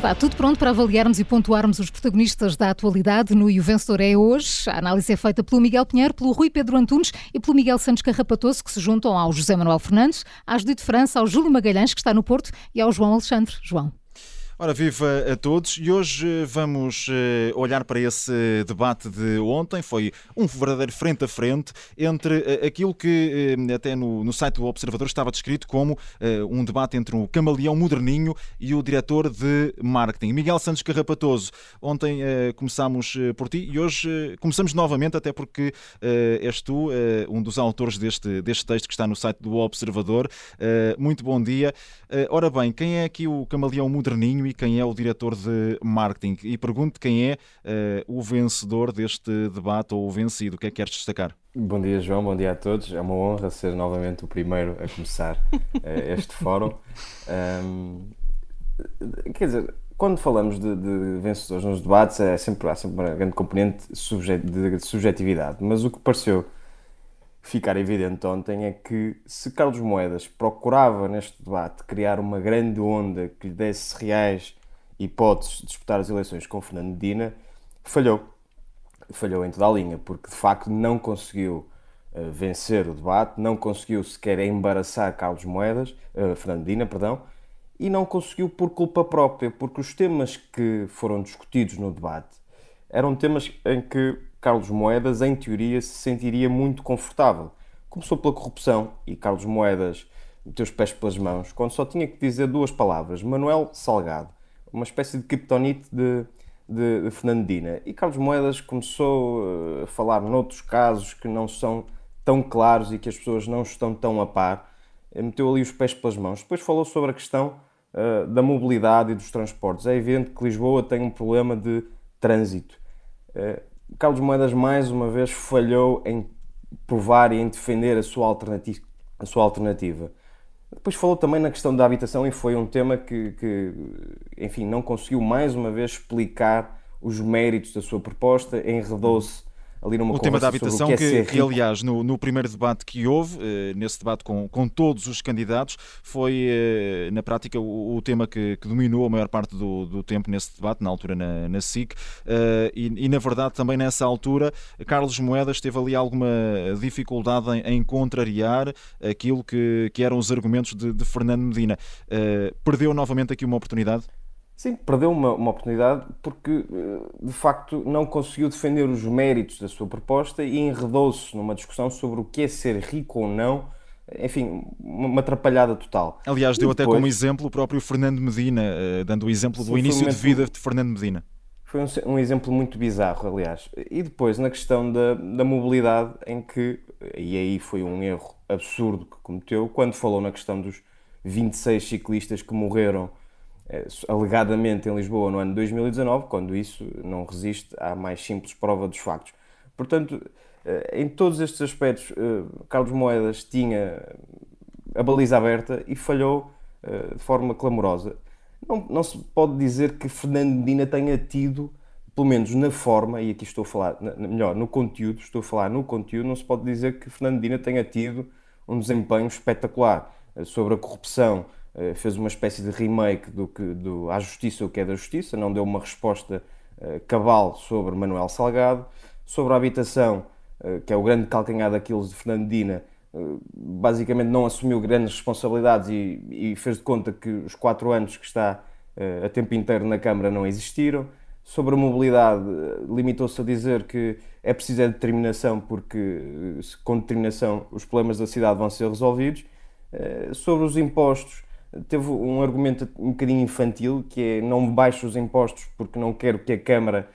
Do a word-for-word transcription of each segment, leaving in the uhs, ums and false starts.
Está tudo pronto para avaliarmos e pontuarmos os protagonistas da atualidade no E o Vencedor é hoje. A análise é feita pelo Miguel Pinheiro, pelo Rui Pedro Antunes e pelo Miguel Santos Carrapatoso, que se juntam ao José Manuel Fernandes, à Judite França, ao Júlio Magalhães, que está no Porto, e ao João Alexandre. João. Ora, viva a todos, e hoje vamos olhar para esse debate de ontem. Foi um verdadeiro frente a frente entre aquilo que até no, no site do Observador estava descrito como um debate entre um camaleão moderninho e o diretor de marketing, Miguel Santos Carrapatoso. Ontem começámos por ti e hoje começamos novamente, até porque és tu um dos autores deste, deste texto que está no site do Observador. Muito bom dia. Ora bem, quem é aqui o camaleão moderninho e quem é o diretor de marketing? E pergunto quem é uh, o vencedor deste debate ou o vencido. O que é que queres destacar? Bom dia, João. Bom dia a todos. É uma honra ser novamente o primeiro a começar uh, este fórum. Um, quer dizer, quando falamos de, de vencedores nos debates, é sempre, há sempre uma grande componente de subjetividade. Mas o que pareceu ficar evidente ontem é que se Carlos Moedas procurava neste debate criar uma grande onda que lhe desse reais hipóteses de disputar as eleições com Fernando Medina, falhou. Falhou em toda a linha, porque de facto não conseguiu uh, vencer o debate, não conseguiu sequer embaraçar Carlos Moedas, uh, Fernando Medina, perdão, e não conseguiu por culpa própria, porque os temas que foram discutidos no debate eram temas em que Carlos Moedas, em teoria, se sentiria muito confortável. Começou pela corrupção e Carlos Moedas meteu os pés pelas mãos, quando só tinha que dizer duas palavras: Manuel Salgado, uma espécie de criptonite de, de, de Fernando Medina. E Carlos Moedas começou a falar noutros casos que não são tão claros e que as pessoas não estão tão a par. Meteu ali os pés pelas mãos. Depois falou sobre a questão uh, da mobilidade e dos transportes. É evidente que Lisboa tem um problema de trânsito. Uh, Carlos Moedas, mais uma vez, falhou em provar e em defender a sua alternativa. A sua alternativa. Depois falou também na questão da habitação e foi um tema que, que, enfim, não conseguiu mais uma vez explicar os méritos da sua proposta, enredou-se ali numa o tema da habitação, que, que, que aliás no, no primeiro debate que houve, eh, nesse debate com, com todos os candidatos, foi eh, na prática o, o tema que, que dominou a maior parte do, do tempo nesse debate, na altura na, na S I C, eh, e, e na verdade também nessa altura Carlos Moedas teve ali alguma dificuldade em, em contrariar aquilo que, que eram os argumentos de, de Fernando Medina. Eh, perdeu novamente aqui uma oportunidade? Sim, perdeu uma, uma oportunidade porque, de facto, não conseguiu defender os méritos da sua proposta e enredou-se numa discussão sobre o que é ser rico ou não. Enfim, uma atrapalhada total. Aliás, deu depois, até como exemplo o próprio Fernando Medina, dando o exemplo do sim, início um momento, de vida de Fernando Medina. Foi um, um exemplo muito bizarro, aliás. E depois, na questão da, da mobilidade, em que, e aí foi um erro absurdo que cometeu, quando falou na questão dos vinte e seis ciclistas que morreram alegadamente em Lisboa no ano dois mil e dezanove, quando isso não resiste à mais simples prova dos factos. Portanto, em todos estes aspectos, Carlos Moedas tinha a baliza aberta e falhou de forma clamorosa. Não, não se pode dizer que Fernando Medina tenha tido, pelo menos na forma, e aqui estou a falar, melhor, no conteúdo, estou a falar no conteúdo, não se pode dizer que Fernando Medina tenha tido um desempenho espetacular sobre a corrupção. Fez uma espécie de remake do que do À Justiça o que é da Justiça, não deu uma resposta uh, cabal sobre Manuel Salgado. Sobre a habitação, uh, que é o grande calcanhar daqueles de Fernando Medina, uh, basicamente não assumiu grandes responsabilidades e, e fez de conta que os quatro anos que está uh, a tempo inteiro na Câmara não existiram. Sobre a mobilidade, uh, limitou-se a dizer que é preciso é determinação, porque uh, com determinação os problemas da cidade vão ser resolvidos. Uh, sobre os impostos, teve um argumento um bocadinho infantil, que é: não baixo os impostos porque não quero que a Câmara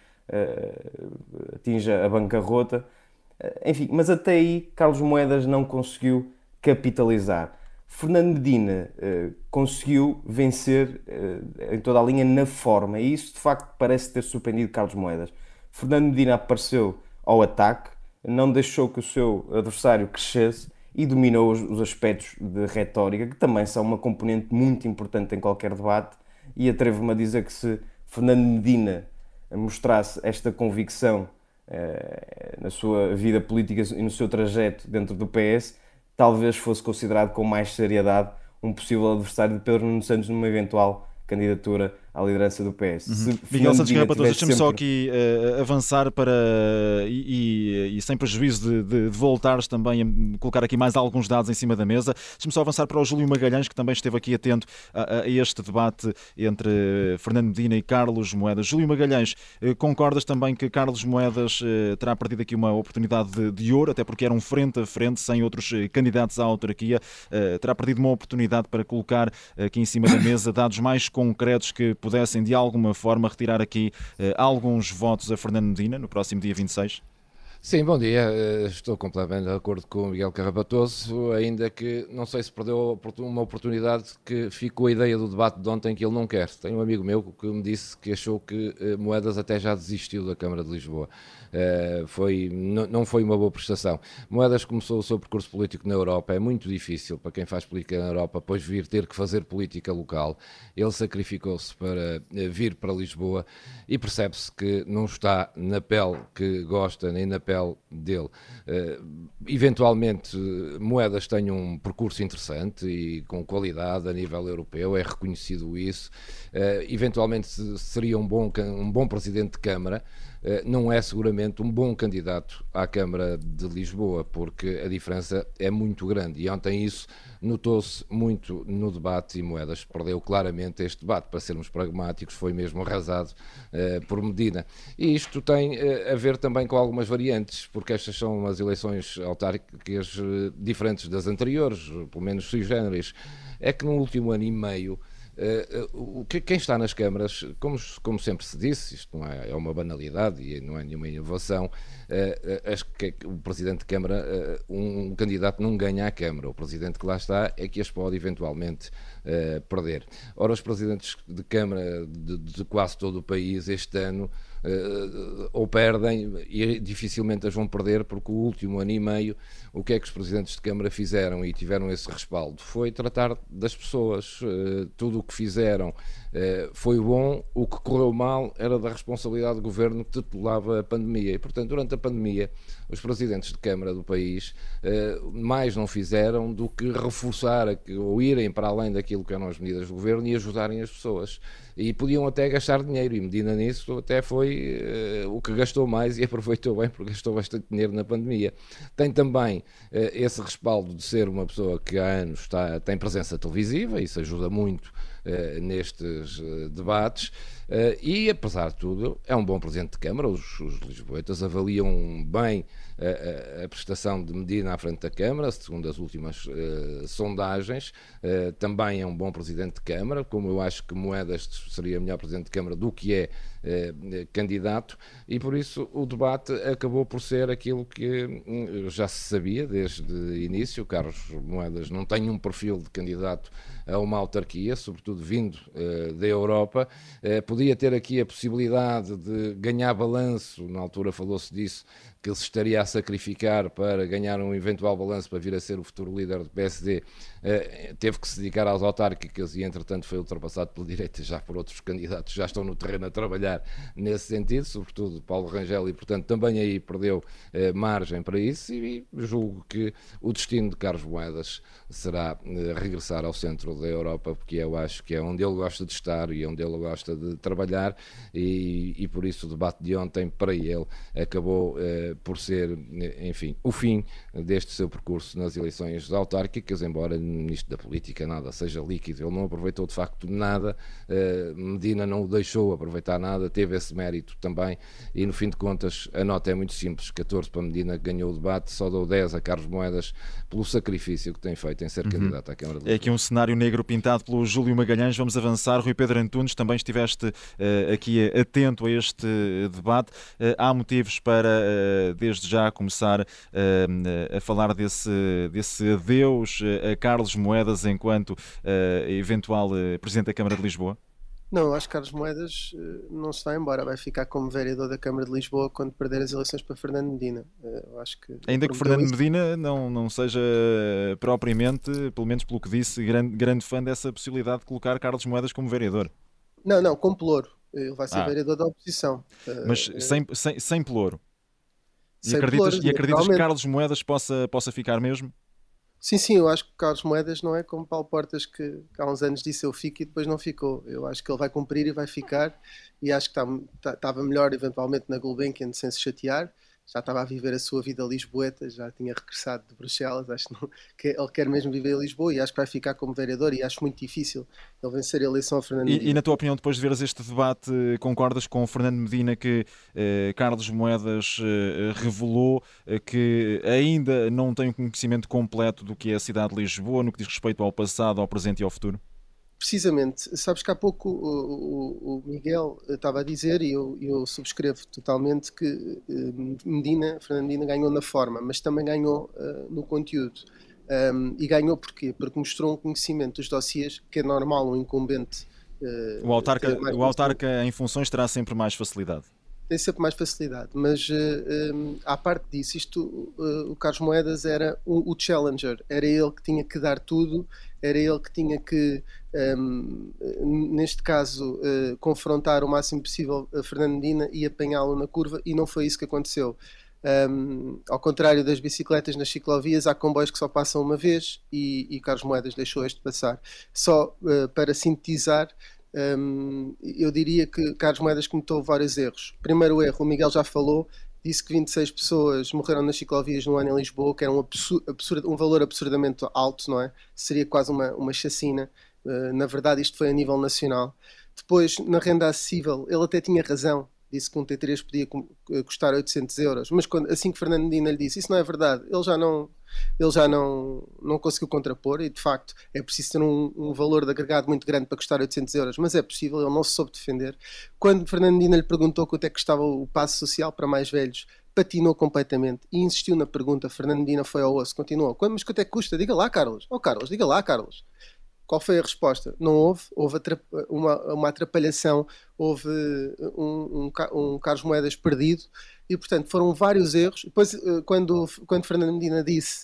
uh, atinja a bancarrota. Uh, enfim, mas até aí Carlos Moedas não conseguiu capitalizar. Fernando Medina uh, conseguiu vencer uh, em toda a linha na forma, e isso de facto parece ter surpreendido Carlos Moedas. Fernando Medina apareceu ao ataque, não deixou que o seu adversário crescesse e dominou os, os aspectos de retórica, que também são uma componente muito importante em qualquer debate, e atrevo-me a dizer que se Fernando Medina mostrasse esta convicção eh, na sua vida política e no seu trajeto dentro do P S, talvez fosse considerado com mais seriedade um possível adversário de Pedro Nuno Santos numa eventual candidatura à liderança do P S. Uhum. Se Miguel Santos Carrapatoso, deixa-me sempre... só aqui uh, avançar para, e, e, e sem prejuízo de, de, de voltares também a colocar aqui mais alguns dados em cima da mesa, deixa-me só avançar para o Júlio Magalhães, que também esteve aqui atento a, a este debate entre Fernando Medina e Carlos Moedas. Júlio Magalhães, uh, concordas também que Carlos Moedas uh, terá perdido aqui uma oportunidade de, de ouro, até porque era um frente a frente, sem outros uh, candidatos à autarquia, uh, terá perdido uma oportunidade para colocar aqui em cima da mesa dados mais concretos que pudessem de alguma forma retirar aqui uh, alguns votos a Fernando Medina no próximo dia vinte e seis? Sim, bom dia. Estou completamente de acordo com o Miguel Carrapatoso, ainda que não sei se perdeu uma oportunidade, que ficou a ideia do debate de ontem que ele não quer. Tenho um amigo meu que me disse que achou que Moedas até já desistiu da Câmara de Lisboa. Uh, foi, não foi uma boa prestação. Moedas começou o seu percurso político na Europa. É muito difícil para quem faz política na Europa depois vir ter que fazer política local. Ele sacrificou-se para vir para Lisboa e percebe-se que não está na pele que gosta, nem na pele dele. Uh, eventualmente Moedas tem um percurso interessante e com qualidade a nível europeu, é reconhecido isso. Uh, eventualmente seria um bom, um bom presidente de Câmara. Uh, não é seguramente um bom candidato à Câmara de Lisboa, porque a diferença é muito grande, e ontem isso notou-se muito no debate, e Moedas perdeu claramente este debate. Para sermos pragmáticos, foi mesmo arrasado uh, por Medina, e isto tem uh, a ver também com algumas variantes, porque estas são umas eleições autárquicas uh, diferentes das anteriores, pelo menos sui generis. É que no último ano e meio Uh, uh, quem está nas câmaras, como, como sempre se disse, isto não é, é uma banalidade e não é nenhuma inovação, uh, uh, acho que o Presidente de Câmara, uh, um, um candidato não ganha a Câmara, o Presidente que lá está é que as pode eventualmente uh, perder. Ora, os Presidentes de Câmara de, de quase todo o país este ano Uh, ou perdem, e dificilmente as vão perder, porque o último ano e meio o que é que os presidentes de Câmara fizeram e tiveram esse respaldo? Foi tratar das pessoas. Uh, tudo o que fizeram uh, foi bom, o que correu mal era da responsabilidade do governo que tutelava a pandemia, e portanto durante a pandemia os presidentes de Câmara do país uh, mais não fizeram do que reforçar ou irem para além daquilo que eram as medidas do governo e ajudarem as pessoas. E podiam até gastar dinheiro, e Medina nisso até foi uh, o que gastou mais, e aproveitou bem, porque gastou bastante dinheiro na pandemia. Tem também uh, esse respaldo de ser uma pessoa que há anos está, tem presença televisiva, isso ajuda muito uh, nestes uh, debates, uh, e apesar de tudo é um bom presidente de Câmara. Os, os lisboetas avaliam bem a, a, a prestação de Medina à frente da Câmara, segundo as últimas uh, sondagens. Uh, também é um bom presidente de Câmara, como eu acho que Moedas seria melhor presidente de Câmara do que é eh, candidato, e por isso o debate acabou por ser aquilo que hum, já se sabia desde o início. Carlos Moedas não tem um perfil de candidato a uma autarquia, sobretudo vindo eh, da Europa. Eh, podia ter aqui a possibilidade de ganhar balanço, na altura falou-se disso, que ele se estaria a sacrificar para ganhar um eventual balanço para vir a ser o futuro líder do P S D. Uh, teve que se dedicar às autárquicas e entretanto foi ultrapassado pela direita já por outros candidatos, já estão no terreno a trabalhar nesse sentido, sobretudo Paulo Rangel, e portanto também aí perdeu uh, margem para isso, e, e julgo que o destino de Carlos Moedas será uh, regressar ao centro da Europa, porque eu acho que é onde ele gosta de estar e onde ele gosta de trabalhar, e, e por isso o debate de ontem para ele acabou uh, por ser, enfim, o fim deste seu percurso nas eleições autárquicas, embora nisto da política nada seja líquido. Ele não aproveitou de facto nada, uh, Medina não o deixou aproveitar nada, teve esse mérito também, e no fim de contas a nota é muito simples: catorze para Medina, que ganhou o debate, só deu dez a Carlos Moedas pelo sacrifício que tem feito em ser uhum. candidato à Câmara de Lisboa. É aqui um cenário negro pintado pelo Júlio Magalhães. Vamos avançar. Rui Pedro Antunes, também estiveste uh, aqui atento a este debate. Uh, há motivos para uh, desde já começar uh, a falar desse, desse adeus a Carlos Moedas enquanto uh, eventual uh, Presidente da Câmara de Lisboa? Não, acho que Carlos Moedas uh, não se vai embora, vai ficar como vereador da Câmara de Lisboa quando perder as eleições para Fernando Medina. Uh, acho que Ainda que Fernando isso. Medina não, não seja propriamente, pelo menos pelo que disse, grande, grande fã dessa possibilidade de colocar Carlos Moedas como vereador. Não, não, com pelouro. Ele vai ser ah. vereador da oposição. Uh, Mas uh, sem, sem, sem pelouro. E sem acreditas, pelouro, e acreditas que Carlos Moedas possa, possa ficar mesmo? Sim, sim, eu acho que o Carlos Moedas não é como Paulo Portas, que, que há uns anos disse eu fico e depois não ficou. Eu acho que ele vai cumprir e vai ficar, e acho que estava tá, melhor eventualmente na Gulbenkian sem se chatear. Já estava a viver a sua vida lisboeta, já tinha regressado de Bruxelas, acho não, que ele quer mesmo viver em Lisboa e acho que vai ficar como vereador, e acho muito difícil ele vencer a eleição a Fernando Medina. E, e na tua opinião, depois de veres este debate, concordas com o Fernando Medina que eh, Carlos Moedas eh, revelou eh, que ainda não tem um conhecimento completo do que é a cidade de Lisboa no que diz respeito ao passado, ao presente e ao futuro? Precisamente, sabes que há pouco o, o, o Miguel estava a dizer, e eu, eu subscrevo totalmente, que Medina, Fernando Medina ganhou na forma, mas também ganhou uh, no conteúdo. Um, e ganhou porquê? Porque mostrou um conhecimento dos dossiês que é normal um incumbente. Uh, o autarca, o autarca em funções terá sempre mais facilidade. Tem sempre mais facilidade, mas uh, um, à parte disso, isto, uh, o Carlos Moedas era o, o challenger, era ele que tinha que dar tudo, era ele que tinha que, um, neste caso, uh, confrontar o máximo possível a Fernando Medina e apanhá-lo na curva, e não foi isso que aconteceu. Um, ao contrário das bicicletas nas ciclovias, há comboios que só passam uma vez, e, e Carlos Moedas deixou este passar. Só uh, para sintetizar, Um, eu diria que Carlos Moedas cometeu vários erros. Primeiro erro, o Miguel já falou, disse que vinte e seis pessoas morreram nas ciclovias no ano em Lisboa, que era um, absurdo, absurdo, um valor absurdamente alto, não é? Seria quase uma, uma chacina. Uh, na verdade, isto foi a nível nacional. Depois, na renda acessível, ele até tinha razão. Disse que um T três podia custar oitocentos euros, mas quando, assim que Fernando Medina lhe disse, isso não é verdade, ele já não, ele já não, não conseguiu contrapor, e de facto é preciso ter um, um valor de agregado muito grande para custar oitocentos euros, mas é possível, ele não se soube defender. Quando Fernando Medina lhe perguntou quanto é que custava o passe social para mais velhos, patinou completamente e insistiu na pergunta. Fernando Medina foi ao osso, continuou, mas quanto é que custa? Diga lá, Carlos. Oh, Carlos, diga lá, Carlos. Qual foi a resposta? Não houve, houve uma, uma atrapalhação, houve um, um, um Carlos Moedas perdido, e portanto foram vários erros. Depois, quando, quando Fernando Medina disse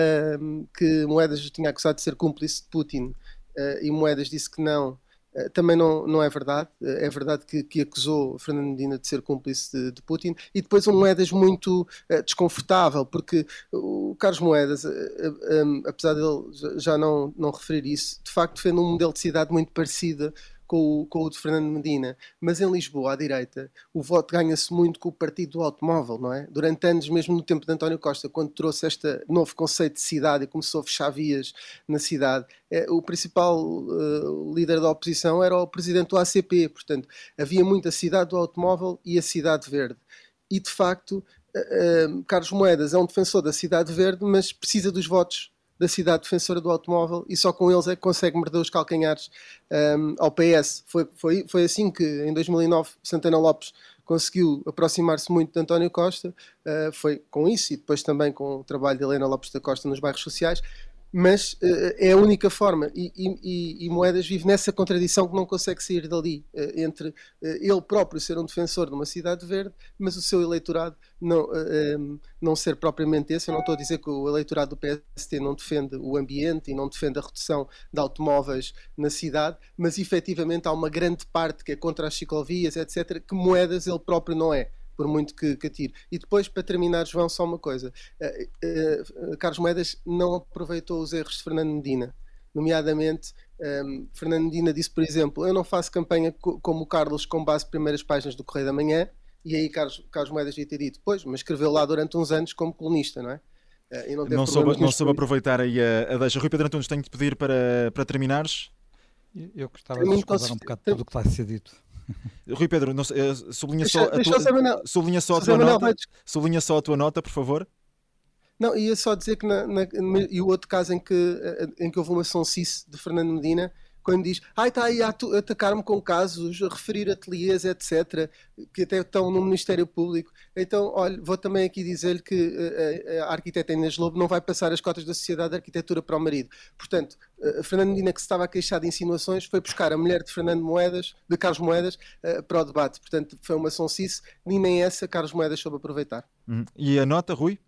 uh, que Moedas tinha acusado de ser cúmplice de Putin, uh, e Moedas disse que não, uh, também não, não é verdade. Uh, é verdade que, que acusou Fernando Medina de ser cúmplice de, de Putin, e depois um Moedas muito uh, desconfortável, porque o Carlos Moedas, uh, uh, um, apesar dele já não, não referir isso, de facto defende um modelo de cidade muito parecido com o, com o de Fernando Medina, mas em Lisboa, à direita, o voto ganha-se muito com o partido do automóvel, não é? Durante anos, mesmo no tempo de António Costa, quando trouxe este novo conceito de cidade e começou a fechar vias na cidade, é, o principal uh, líder da oposição era o presidente do A C P, portanto, havia muito a cidade do automóvel e a cidade verde. E, de facto, uh, uh, Carlos Moedas é um defensor da cidade verde, mas precisa dos votos da cidade defensora do automóvel, e só com eles é que consegue morder os calcanhares um, ao P S. Foi, foi, foi assim que em dois mil e nove Santana Lopes conseguiu aproximar-se muito de António Costa, uh, foi com isso, e depois também com o trabalho de Helena Lopes da Costa nos bairros sociais, mas uh, é a única forma, e, e, e Moedas vive nessa contradição que não consegue sair dali, uh, entre uh, ele próprio ser um defensor de uma cidade verde, mas o seu eleitorado não, uh, um, não ser propriamente esse. Eu não estou a dizer que o eleitorado do P S T não defende o ambiente e não defende a redução de automóveis na cidade, mas efetivamente há uma grande parte que é contra as ciclovias, etcétera, que Moedas ele próprio não é, por muito que, que atire. E depois, para terminar, João, só uma coisa. Uh, uh, Carlos Moedas não aproveitou os erros de Fernando Medina. Nomeadamente, um, Fernando Medina disse, por exemplo, eu não faço campanha co como o Carlos com base em primeiras páginas do Correio da Manhã, e aí Carlos, Carlos Moedas devia ter dito, pois, mas escreveu lá durante uns anos como colunista, não é? Uh, e não não soube, não soube aproveitar aí a, a deixa. Rui Pedro Antunes, tenho de pedir para, para terminares. Eu gostava de discordar um bocado de tudo o que está a ser dito. Rui Pedro, não, sublinha, deixa, só a deixa tua, sublinha só a tua Manuel, nota. vai... Sublinha só a tua nota, por favor. Não, ia só dizer que na, na, e o outro caso em que, em que houve uma sonsice de Fernando Medina, quando diz, ai, está aí a atacar-me com casos, a referir ateliês, etcétera, que até estão no Ministério Público. Então, olha, vou também aqui dizer-lhe que a, a arquiteta Inês Lobo não vai passar as cotas da Sociedade de Arquitetura para o marido. Portanto, a Fernando Medina, que se estava a queixar de insinuações, foi buscar a mulher de Fernando Moedas, de Carlos Moedas, uh, para o debate. Portanto, foi uma sonsice, e nem essa Carlos Moedas soube aproveitar. Uhum. E a nota, Rui?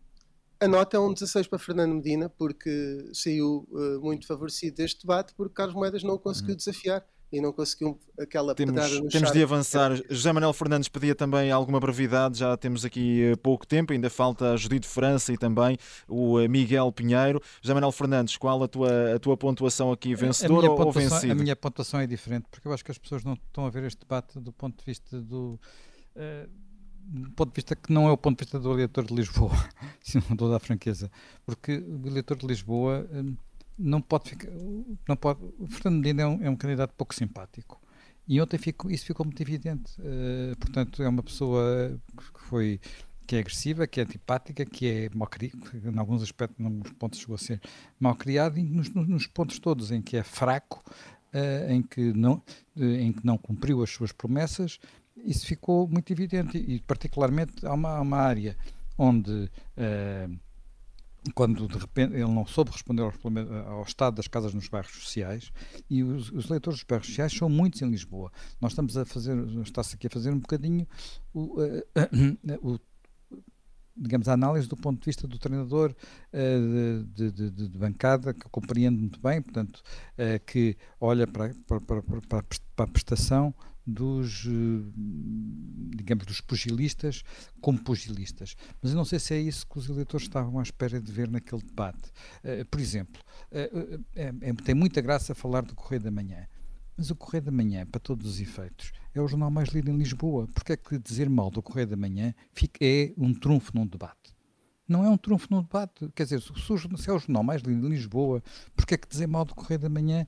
A nota é um dezasseis para Fernando Medina, porque saiu uh, muito favorecido deste debate, porque Carlos Moedas não o conseguiu desafiar. e não conseguiu aquela temos, pedrada no Temos charco. de avançar. José Manuel Fernandes pedia também alguma brevidade, já temos aqui pouco tempo, ainda falta a Judite França e também o Miguel Pinheiro. José Manuel Fernandes, qual a tua, a tua pontuação aqui, vencedor a ou, ou vencido? A minha pontuação é diferente, porque eu acho que as pessoas não estão a ver este debate do ponto de vista do... Uh, do ponto de vista que não é o ponto de vista do eleitor de Lisboa, se não toda a franqueza, porque o eleitor de Lisboa um, não pode ficar, não pode, o Fernando Medina é um, é um candidato pouco simpático, e ontem fico, isso ficou muito evidente, uh, portanto é uma pessoa que foi, que é agressiva, que é antipática, que é mal criada, em alguns aspectos, em alguns pontos chegou a ser mal criado, e nos, nos pontos todos em que é fraco, uh, em, que não, uh, em que não cumpriu as suas promessas. Isso ficou muito evidente, e particularmente há uma, há uma área onde, uh, quando de repente ele não soube responder ao, ao estado das casas nos bairros sociais, e os, os eleitores dos bairros sociais são muitos em Lisboa. Nós estamos a fazer, está-se aqui a fazer um bocadinho o, uh, uh, o digamos, a análise do ponto de vista do treinador uh, de, de, de, de bancada, que eu compreendo muito bem, portanto, uh, que olha para, para, para, para, para a prestação dos, digamos, dos pugilistas como pugilistas. Mas eu não sei se é isso que os eleitores estavam à espera de ver naquele debate. Uh, por exemplo, uh, é, é, tem muita graça falar do Correio da Manhã, mas o Correio da Manhã, para todos os efeitos, é o jornal mais lido em Lisboa. Porque é que dizer mal do Correio da Manhã fica, é um trunfo num debate? Não é um trunfo num debate. Quer dizer, se, se é o jornal mais lido em Lisboa, porque é que dizer mal do Correio da Manhã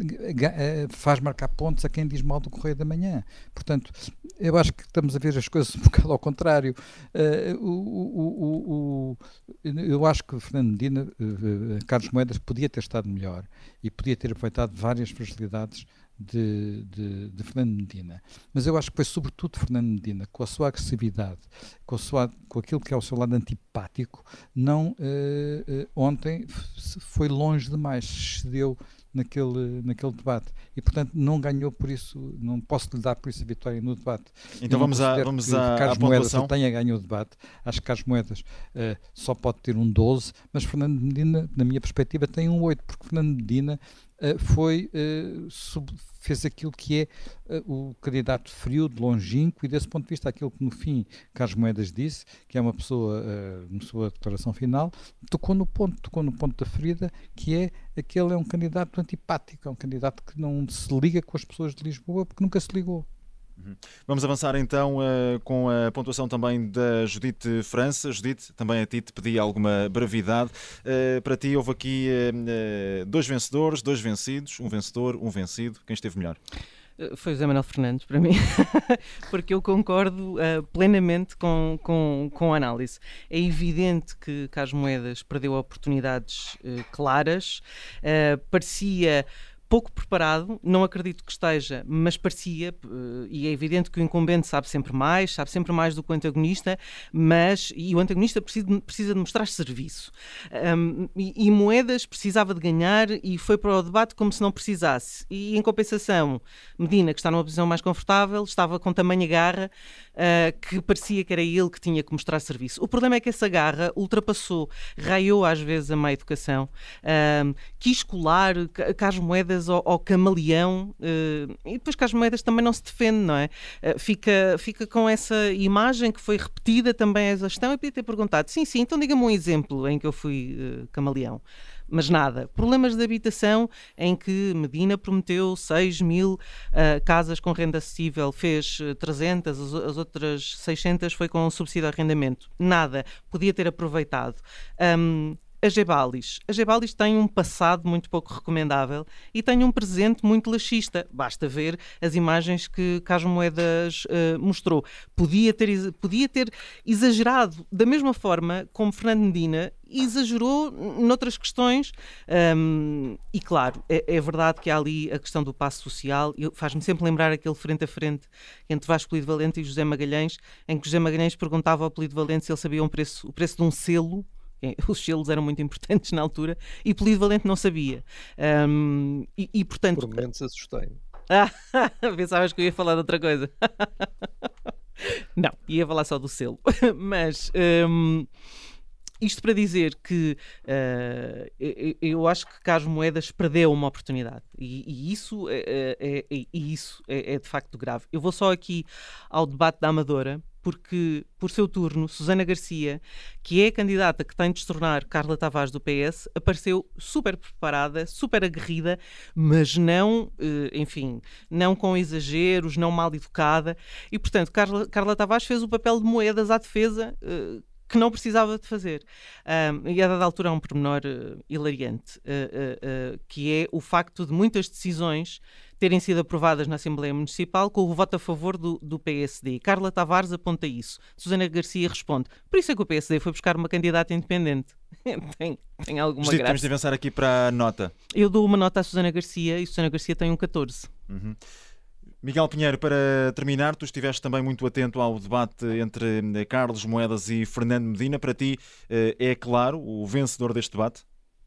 faz marcar pontos a quem diz mal do Correio da Manhã? Portanto, eu acho que estamos a ver as coisas um bocado ao contrário. Uh, o, o, o, o, eu acho que o Fernando Medina, uh, Carlos Moedas, podia ter estado melhor e podia ter aproveitado várias fragilidades De, de, de Fernando Medina, mas eu acho que foi sobretudo Fernando Medina, com a sua agressividade, com, a sua, com aquilo que é o seu lado antipático, não uh, uh, ontem foi longe demais, cedeu naquele, naquele debate, e portanto não ganhou por isso, não posso lhe dar por isso a vitória no debate. Então vamos a vamos a Carlos Moedas tenha ganho o debate. Acho que Carlos Moedas uh, só pode ter um doze, mas Fernando Medina, na minha perspectiva, tem um oito, porque Fernando Medina Uh, foi, uh, sub, fez aquilo que é uh, o candidato frio, de longínquo, e desse ponto de vista aquilo que no fim Carlos Moedas disse, que é uma pessoa, uh, na sua declaração final, tocou no ponto, tocou no ponto da ferida, que é, aquele é um candidato antipático, é um candidato que não se liga com as pessoas de Lisboa, porque nunca se ligou. Vamos avançar então uh, com a pontuação também da Judite França. Judite, também a ti te pedi alguma brevidade. Uh, para ti houve aqui uh, dois vencedores, dois vencidos, um vencedor, um vencido. Quem esteve melhor? Foi o José Manuel Fernandes, para mim, porque eu concordo uh, plenamente com, com, com a análise. É evidente que Carlos Moedas perdeu oportunidades uh, claras, uh, parecia pouco preparado, não acredito que esteja, mas parecia, e é evidente que o incumbente sabe sempre mais, sabe sempre mais do que o antagonista, mas, e o antagonista precisa, precisa de mostrar serviço. Um, e, e Moedas precisava de ganhar e foi para o debate como se não precisasse. E, em compensação, Medina, que está numa posição mais confortável, estava com tamanha garra, uh, que parecia que era ele que tinha que mostrar serviço. O problema é que essa garra ultrapassou, raiou às vezes a má educação, uh, quis colar Carlos Moedas Ao, ao camaleão, uh, e depois Carlos Moedas também não se defende, não é? Uh, fica, fica com essa imagem que foi repetida também a gestão, e podia ter perguntado, sim, sim, então diga-me um exemplo em que eu fui uh, camaleão. Mas nada. Problemas de habitação em que Medina prometeu seis mil uh, casas com renda acessível, fez trezentas, as, as outras seiscentas foi com subsídio de arrendamento. Nada. Podia ter aproveitado. Um, A Gebalis. A Gebalis tem um passado muito pouco recomendável e tem um presente muito laxista. Basta ver as imagens que Carlos Moedas uh, mostrou. Podia ter, podia ter exagerado da mesma forma como Fernando Medina exagerou noutras questões. Um, e claro, é, é verdade que há ali a questão do passo social. Faz-me sempre lembrar aquele frente a frente entre Vasco Polivalente e José Magalhães, em que José Magalhães perguntava ao Polivalente se ele sabia um preço, o preço de um selo. Os selos eram muito importantes na altura e Polivalente não sabia. Um, e, e, portanto... Por momentos assustei-me. Ah, pensavas que eu ia falar de outra coisa. Não, ia falar só do selo. Mas... Um, isto para dizer que uh, eu, eu acho que Carlos Moedas perdeu uma oportunidade e, e isso, é, é, é, e isso é, é de facto grave. Eu vou só aqui ao debate da Amadora, porque, por seu turno, Susana Garcia, que é a candidata que tem de se tornar Carla Tavares do P S, apareceu super preparada, super aguerrida, mas não, enfim, não com exageros, não mal educada. E, portanto, Carla, Carla Tavares fez o papel de Moedas à defesa que não precisava de fazer. Um, e a dada altura há um pormenor uh, hilariante, uh, uh, uh, que é o facto de muitas decisões terem sido aprovadas na Assembleia Municipal com o voto a favor do, do P S D. Carla Tavares aponta isso. Susana Garcia responde, por isso é que o P S D foi buscar uma candidata independente. tem, tem alguma Gostei, graça. Temos de avançar aqui para a nota. Eu dou uma nota à Susana Garcia e Susana Garcia tem um catorze. Uhum. Miguel Pinheiro, para terminar, tu estiveste também muito atento ao debate entre Carlos Moedas e Fernando Medina. Para ti, é claro o vencedor deste debate?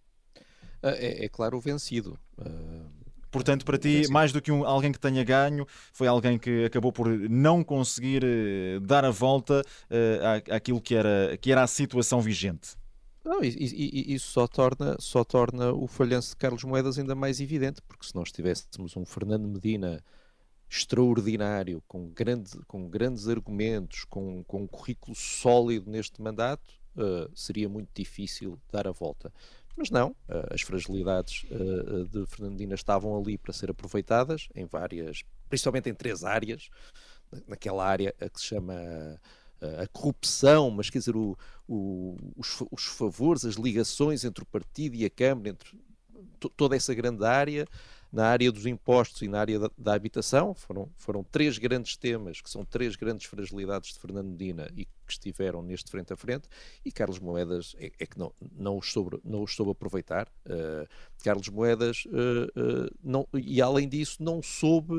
É, é claro o vencido. Portanto, para ti, mais do que um, alguém que tenha ganho, foi alguém que acabou por não conseguir dar a volta uh, àquilo que era, que era a situação vigente. Não, isso só torna, só torna o falhanço de Carlos Moedas ainda mais evidente, porque se nós tivéssemos um Fernando Medina extraordinário, com, grande, com grandes argumentos, com, com um currículo sólido neste mandato, uh, seria muito difícil dar a volta. Mas não, uh, as fragilidades uh, de Fernando Medina estavam ali para ser aproveitadas em várias, principalmente em três áreas, naquela área que se chama uh, a corrupção, mas quer dizer, o, o, os, os favores, as ligações entre o partido e a Câmara, entre toda essa grande área. Na área dos impostos e na área da, da habitação, foram, foram três grandes temas, que são três grandes fragilidades de Fernando Medina e que estiveram neste frente a frente, e Carlos Moedas é, é que não, não, os soube, não os soube aproveitar. Uh, Carlos Moedas, uh, uh, não, e além disso, não soube,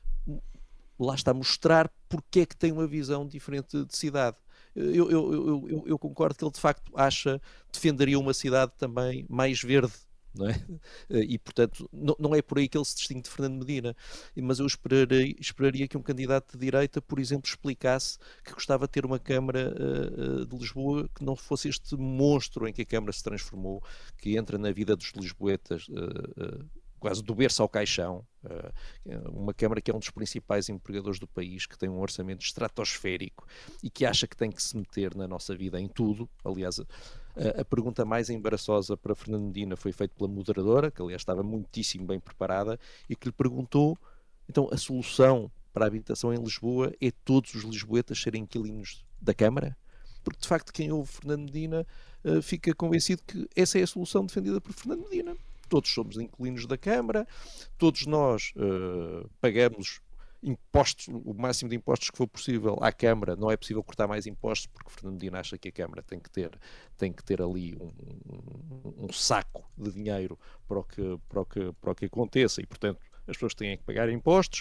lá está, mostrar porque é que tem uma visão diferente de cidade. Eu, eu, eu, eu, eu concordo que ele, de facto, acha, defenderia uma cidade também mais verde, não é? E, portanto, não, não é por aí que ele se distingue de Fernando Medina, mas eu esperaria, esperaria que um candidato de direita, por exemplo, explicasse que gostava de ter uma Câmara uh, de Lisboa que não fosse este monstro em que a Câmara se transformou, que entra na vida dos lisboetas uh, uh, quase do berço ao caixão, uh, uma Câmara que é um dos principais empregadores do país, que tem um orçamento estratosférico e que acha que tem que se meter na nossa vida em tudo. Aliás, a pergunta mais embaraçosa para Fernando Medina foi feita pela moderadora, que aliás estava muitíssimo bem preparada, e que lhe perguntou, então a solução para a habitação em Lisboa é todos os lisboetas serem inquilinos da Câmara? Porque de facto quem ouve Fernando Medina uh, fica convencido que essa é a solução defendida por Fernando Medina. Todos somos inquilinos da Câmara, todos nós uh, pagamos impostos, o máximo de impostos que for possível à Câmara. Não é possível cortar mais impostos porque Fernando Medina acha que a Câmara tem que ter, tem que ter ali um, um, um saco de dinheiro para o, que, para, o que, para o que aconteça e, portanto, as pessoas têm que pagar impostos.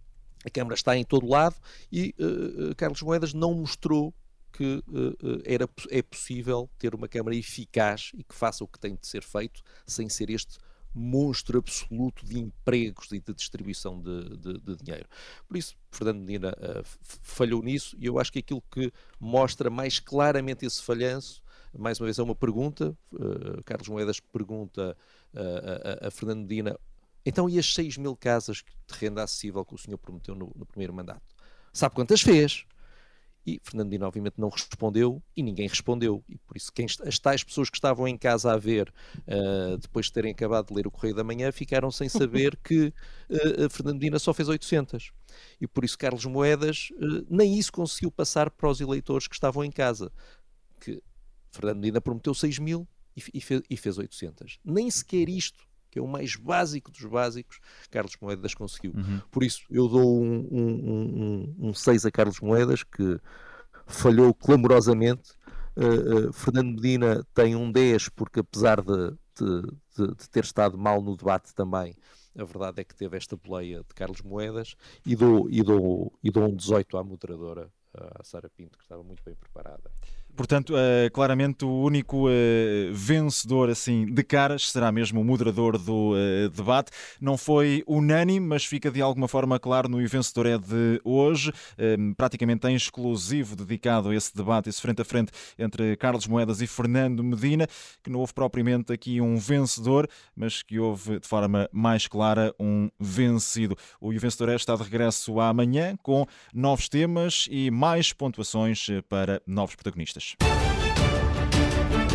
A Câmara está em todo lado e uh, Carlos Moedas não mostrou que uh, era, é possível ter uma Câmara eficaz e que faça o que tem de ser feito sem ser este monstro absoluto de empregos e de distribuição de, de, de dinheiro. Por isso, Fernando Medina uh, falhou nisso e eu acho que aquilo que mostra mais claramente esse falhanço, mais uma vez é uma pergunta, uh, Carlos Moedas pergunta uh, a, a Fernando Medina, então e as seis mil casas de renda acessível que o senhor prometeu no, no primeiro mandato? Sabe quantas fez? E Fernando Medina obviamente não respondeu e ninguém respondeu. E por isso quem, as tais pessoas que estavam em casa a ver, uh, depois de terem acabado de ler o Correio da Manhã, ficaram sem saber que uh, Fernando Medina só fez oitocentas. E por isso Carlos Moedas uh, nem isso conseguiu passar para os eleitores que estavam em casa. Que Fernando Medina prometeu seis mil e, e, fez, e fez oitocentas. Nem sequer isto, que é o mais básico dos básicos, Carlos Moedas conseguiu. Uhum. Por isso, eu dou um, um, um, um seis a Carlos Moedas, que falhou clamorosamente. Uh, uh, Fernando Medina tem um dez, porque apesar de, de, de, de ter estado mal no debate também, a verdade é que teve esta boleia de Carlos Moedas, e dou, e dou, e dou um dezoito à moderadora, a Sara Pinto, que estava muito bem preparada. Portanto, uh, claramente o único uh, vencedor assim de caras será mesmo o moderador do uh, debate. Não foi unânime, mas fica de alguma forma claro no vencedor é de hoje, uh, praticamente em exclusivo dedicado a esse debate, esse frente a frente entre Carlos Moedas e Fernando Medina, que não houve propriamente aqui um vencedor, mas que houve de forma mais clara um vencido. O vencedor é está de regresso amanhã com novos temas e mais pontuações para novos protagonistas.